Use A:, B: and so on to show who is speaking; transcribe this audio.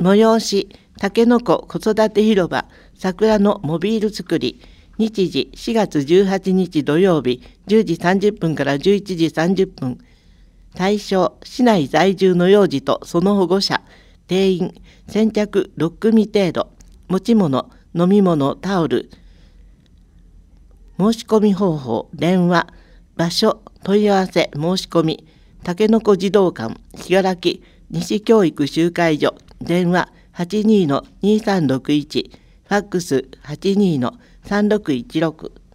A: 催し、たけのこ子育て広場桜のモビール作り。日時4月18日土曜日10時30分から11時30分。対象、市内在住の幼児とその保護者。定員、先着6組程度。持ち物、飲み物、タオル。申し込み方法、電話。場所、問い合わせ、申し込み。たけのこ児童館、信楽西教育集会所。電話 82-2361。ファックス 82-3616。